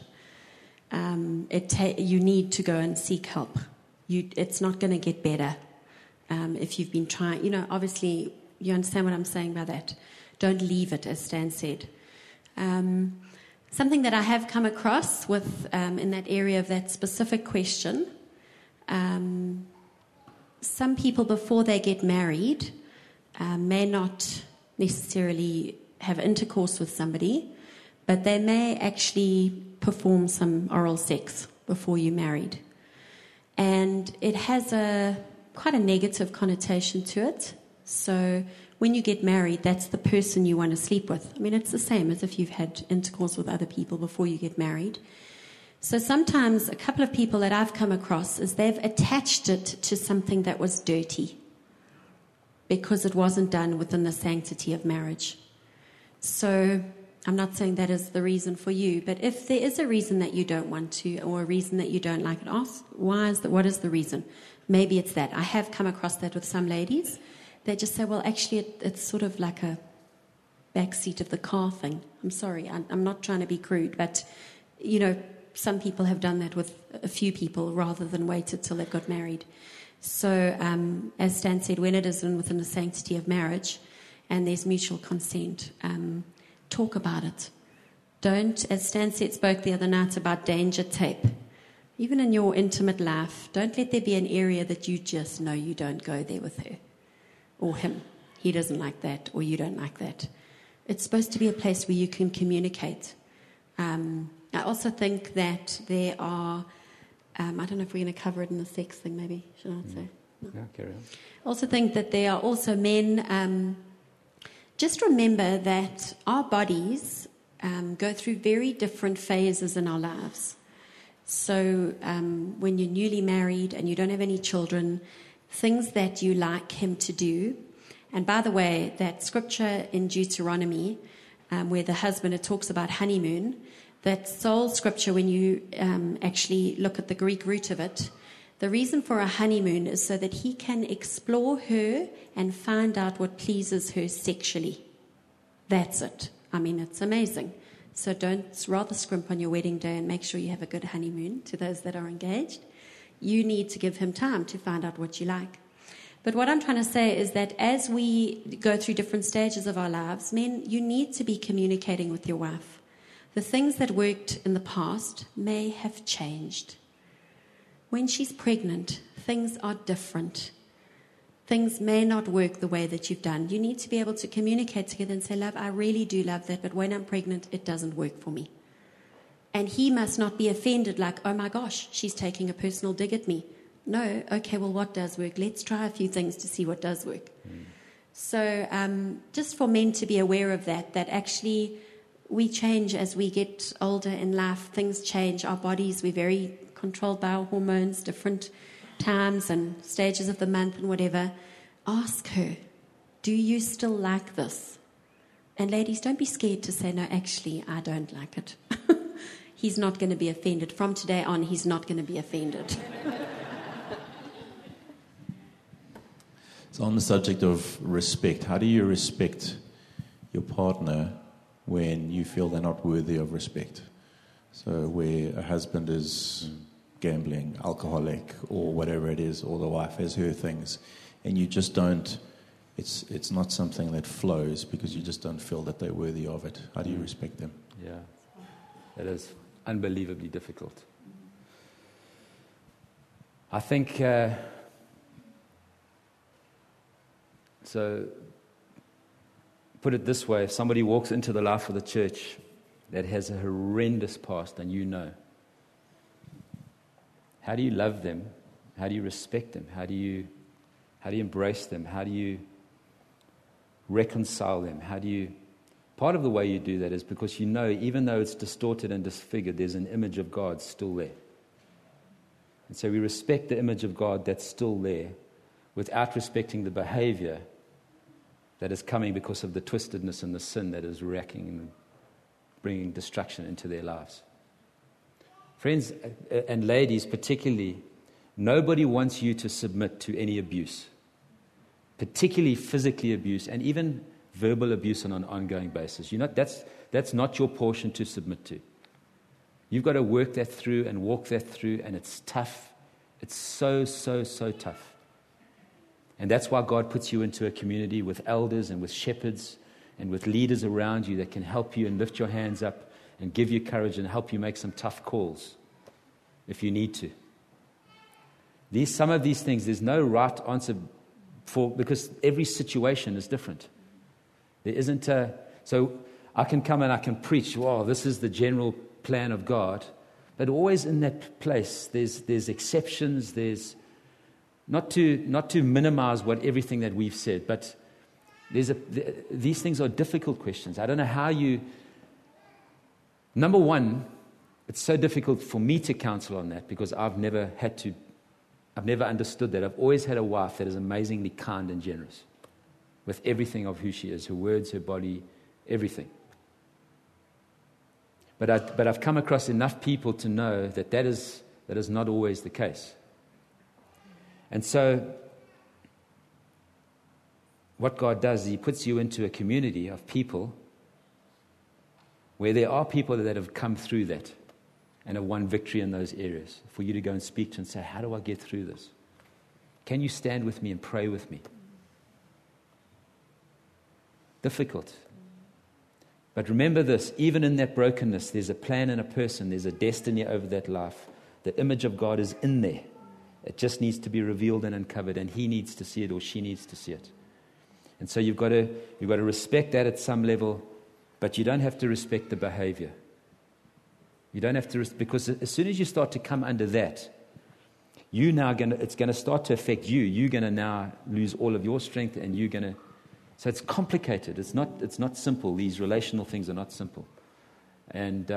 You need to go and seek help. It's not going to get better if you've been trying. Obviously, you understand what I'm saying by that. Don't leave it, as Stan said. Something that I have come across with in that area of that specific question, some people before they get married may not necessarily have intercourse with somebody, but they may actually perform some oral sex before you're married. And it has quite a negative connotation to it. So when you get married, that's the person you want to sleep with. I mean, it's the same as if you've had intercourse with other people before you get married. So sometimes a couple of people that I've come across is they've attached it to something that was dirty because it wasn't done within the sanctity of marriage. So I'm not saying that is the reason for you, but if there is a reason that you don't want to or a reason that you don't like it, ask what is the reason? Maybe it's that. I have come across that with some ladies. They just say, well, actually, it's sort of like a backseat of the car thing. I'm sorry, I'm not trying to be crude, but, some people have done that with a few people rather than waited till they got married. So, as Stan said, when it is within the sanctity of marriage and there's mutual consent, talk about it. Don't, as Stan said, spoke the other night about danger tape. Even in your intimate life, don't let there be an area that you just know you don't go there with her or him. He doesn't like that or you don't like that. It's supposed to be a place where you can communicate. I also think that there are, I don't know if we're going to cover it in the sex thing maybe, should I say? No.
Yeah, carry on.
I also think that there are also men, just remember that our bodies go through very different phases in our lives. So when you're newly married and you don't have any children, things that you like him to do, and by the way, that scripture in Deuteronomy where the husband, it talks about honeymoon, that sole scripture, when you actually look at the Greek root of it, the reason for a honeymoon is so that he can explore her and find out what pleases her sexually. That's it. I mean, it's amazing. So don't rather scrimp on your wedding day and make sure you have a good honeymoon to those that are engaged. You need to give him time to find out what you like. But what I'm trying to say is that as we go through different stages of our lives, men, you need to be communicating with your wife. The things that worked in the past may have changed. When she's pregnant, things are different. Things may not work the way that you've done. You need to be able to communicate together and say, love, I really do love that, but when I'm pregnant, it doesn't work for me. And he must not be offended like, oh my gosh, she's taking a personal dig at me. No, okay, well, what does work? Let's try a few things to see what does work. So just for men to be aware of that actually we change as we get older in life. Things change. Our bodies, we're very controlled by our hormones, different times and stages of the month and whatever. Ask her, do you still like this? And ladies, don't be scared to say, no, actually, I don't like it. He's not going to be offended. From today on, he's not going to be offended.
So on the subject of respect, how do you respect your partner when you feel they're not worthy of respect? So where a husband is gambling, alcoholic, or whatever it is, or the wife has her things, and you just don't, it's not something that flows because you just don't feel that they're worthy of it. How do you respect them?
Yeah, that is unbelievably difficult. I think, so put it this way, if somebody walks into the life of the church that has a horrendous past and you know, how do you love them? How do you respect them? How do you embrace them? How do you reconcile them? Part of the way you do that is because you know, even though it's distorted and disfigured, there's an image of God still there. And so we respect the image of God that's still there without respecting the behavior that is coming because of the twistedness and the sin that is wrecking and bringing destruction into their lives. Friends and ladies particularly, nobody wants you to submit to any abuse, particularly physically abuse and even verbal abuse on an ongoing basis. That's not your portion to submit to. You've got to work that through and walk that through, and it's tough. It's so, so, so tough. And that's why God puts you into a community with elders and with shepherds and with leaders around you that can help you and lift your hands up and give you courage and help you make some tough calls if you need to. Some of these things, there's no right answer for, because every situation is different. There isn't so I can come and I can preach, wow, this is the general plan of God, but always in that place, there's exceptions, there's not to minimize everything that we've said, but these things are difficult questions. I don't know how you. Number one, it's so difficult for me to counsel on that because I've never understood that. I've always had a wife that is amazingly kind and generous with everything of who she is, her words, her body, everything. But I've come across enough people to know that is not always the case. And so what God does is He puts you into a community of people where there are people that have come through that and have won victory in those areas, for you to go and speak to and say, how do I get through this? Can you stand with me and pray with me? Difficult. But remember this, even in that brokenness, there's a plan and a person, there's a destiny over that life. The image of God is in there. It just needs to be revealed and uncovered, and he needs to see it or she needs to see it. And so you've got to respect that at some level, but you don't have to respect the behavior. You don't have to, because as soon as you start to come under that, it's going to start to affect you. You're going to now lose all of your strength, and you're going to. So it's complicated. It's not simple. These relational things are not simple. And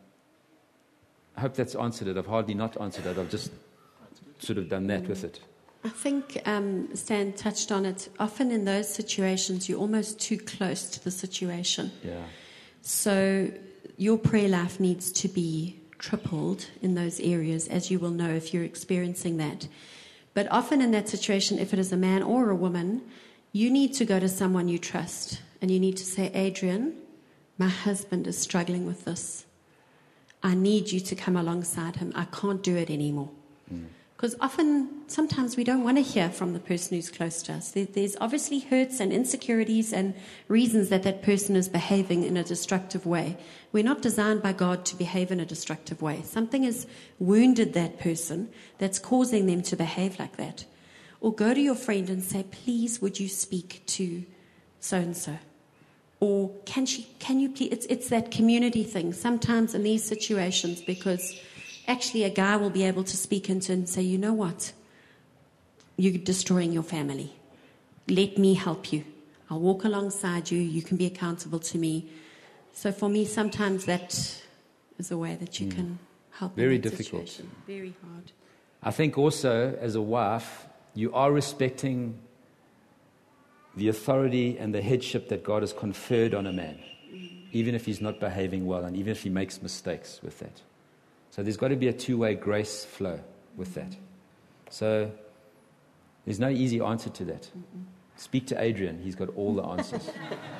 I hope that's answered it. I've hardly not answered it. I've just sort of done that with it.
I think Stan touched on it. Often in those situations, you're almost too close to the situation.
Yeah.
So your prayer life needs to be tripled in those areas, as you will know if you're experiencing that. But often in that situation, if it is a man or a woman, you need to go to someone you trust And you need to say, Adrian, my husband is struggling with this. I need you to come alongside him. I can't do it anymore. Because sometimes we don't want to hear from the person who's close to us. There's obviously hurts and insecurities and reasons that person is behaving in a destructive way. We're not designed by God to behave in a destructive way. Something has wounded that person that's causing them to behave like that. Or go to your friend and say, please, would you speak to so-and-so? Or can you please, it's that community thing. Sometimes in these situations, because actually a guy will be able to speak into and say, you know what? You're destroying your family. Let me help you. I'll walk alongside you. You can be accountable to me. So for me, sometimes that is a way that you can help.
Very
in that
difficult.
situation. Very hard.
I think also, as a wife, you are respecting the authority and the headship that God has conferred on a man, even if he's not behaving well and even if he makes mistakes with that. So there's got to be a two-way grace flow with that. So there's no easy answer to that. Speak to Adrian. He's got all the answers.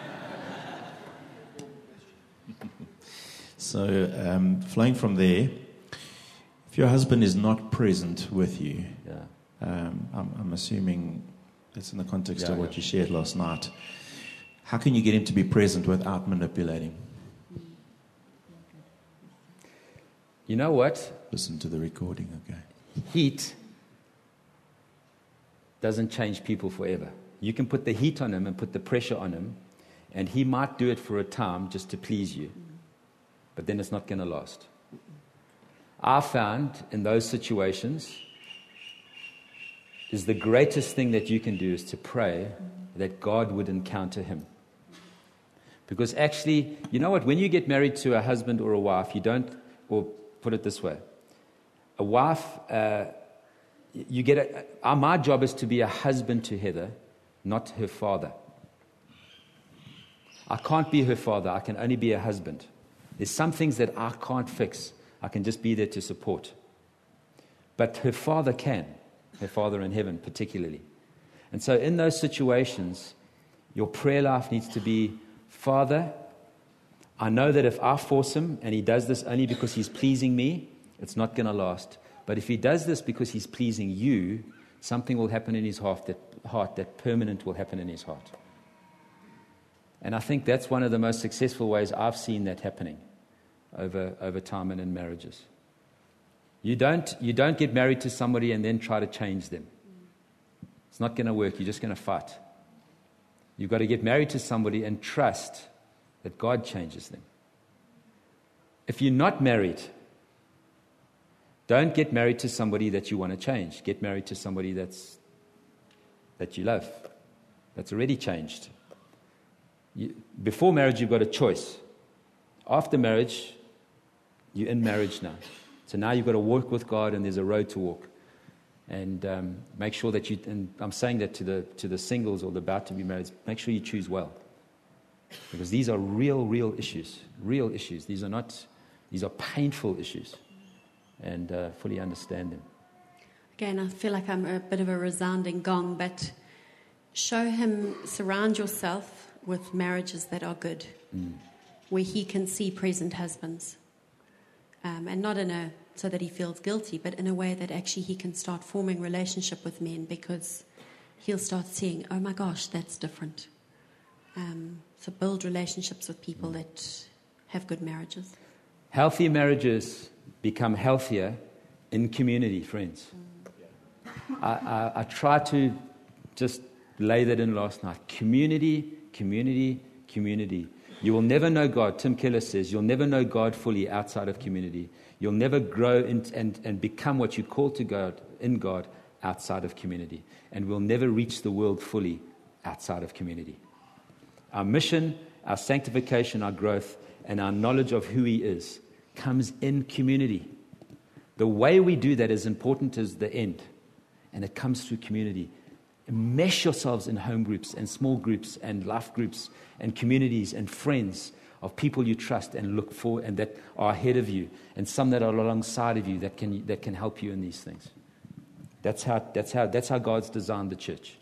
So flowing from there, if your husband is not present with you, I'm assuming it's in the context of what you shared last night, how can you get him to be present without manipulating?
You know what?
Listen to the recording, okay?
Heat doesn't change people forever. You can put the heat on him and put the pressure on him, and he might do it for a time just to please you, but then it's not going to last. I found in those situations is the greatest thing that you can do is to pray that God would encounter him. Because actually, you know what? When you get married to a husband or a wife, you don't, or put it this way, a wife, my job is to be a husband to Heather, not her father. I can't be her father. I can only be a husband. There's some things that I can't fix. I can just be there to support. But her father can. Her Father in heaven, particularly. And so in those situations, your prayer life needs to be, Father, I know that if I force him and he does this only because he's pleasing me, it's not going to last. But if he does this because he's pleasing you, something will happen in his heart that permanent will happen in his heart. And I think that's one of the most successful ways I've seen that happening over time and in marriages. You don't get married to somebody and then try to change them. It's not going to work. You're just going to fight. You've got to get married to somebody and trust that God changes them. If you're not married, don't get married to somebody that you want to change. Get married to somebody that you love, that's already changed. Before marriage, you've got a choice. After marriage, you're in marriage now. So now you've got to walk with God, and there's a road to walk. And make sure that and I'm saying that to the singles or the about to be married, make sure you choose well. Because these are real issues. Real issues. These are painful issues. And fully understand them.
Again, I feel like I'm a bit of a resounding gong, but surround yourself with marriages that are good, where he can see present husbands. And not so that he feels guilty, but in a way that actually he can start forming relationship with men, because he'll start seeing, oh my gosh, that's different. So build relationships with people that have good marriages.
Healthy marriages become healthier in community, friends. I tried to just lay that in last night. Community. You will never know God. Tim Keller says you'll never know God fully outside of community. You'll never grow and become what you call to God in God outside of community. And we'll never reach the world fully outside of community. Our mission, our sanctification, our growth, and our knowledge of who He is comes in community. The way we do that is important as the end. And it comes through community. Mesh yourselves in home groups and small groups and life groups and communities and friends of people you trust and look for and that are ahead of you, and some that are alongside of you that can help you in these things. That's how God's designed the church.